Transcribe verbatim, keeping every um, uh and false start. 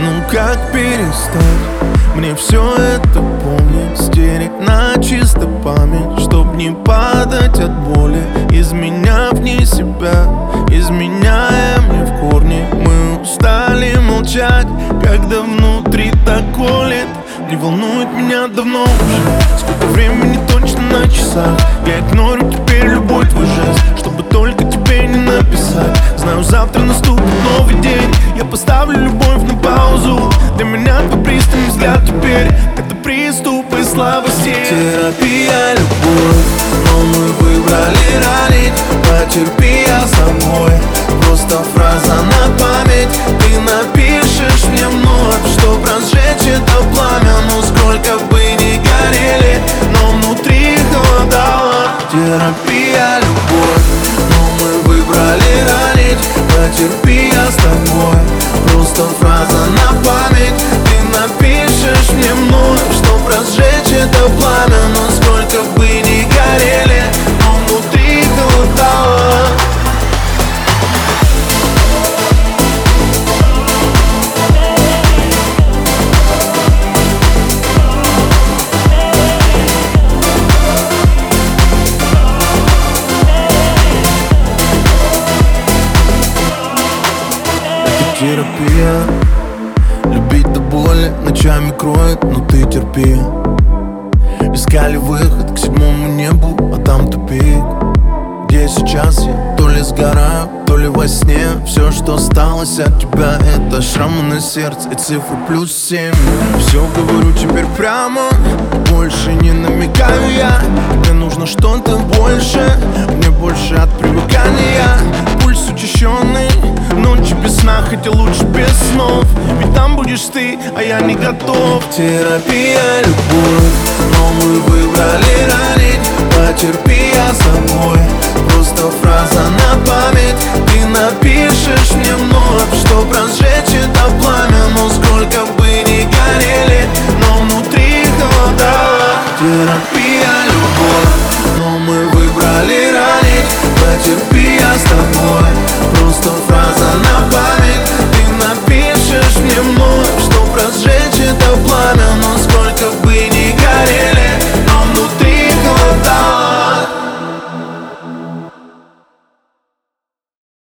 Ну как перестать мне все это помнить, стереть на чисто память, чтоб не падать от боли, изменяв не себя, изменяя мне в корне. Мы устали молчать, когда внутри так колет. Не волнует меня давно уже, сколько времени точно на часах. Я игнорю теперь любой твой жест, чтобы только тебе не написать. Знаю, завтра наступит новый день, я поставлю любовь на паузу. Для меня твой пристальный взгляд теперь это приступы слабости. Терапия, любовь, но мы выбрали ранить. Потерпи, я с тобой, просто фраза на память. Ты напишешь мне вновь, чтоб разжечь это пламя. Ну сколько бы ни горели, но внутри холодало. Терапия, любовь, но мы выбрали ранить. Потерпи, я с тобой, просто фраза на память. Ты напишешь мне вновь, чтоб разжечь это пламя. Но сколько бы ни горели, но внутри холодало. Терапия, любить до боли ночами кроет, но ты терпи. Искали выход к седьмому небу, а там тупик. Где сейчас я? То ли сгораю, то ли во сне. Все, что осталось от тебя, это шрамы на сердце и цифры плюс семь. Все говорю теперь прямо, больше не намекаю я. Мне нужно что-то больше, мне больше от привыкания. Пульс учащенный, ночи без сна, хотя лучше без снов. Ведь там будешь ты, а я не готов. Терапия, любовь,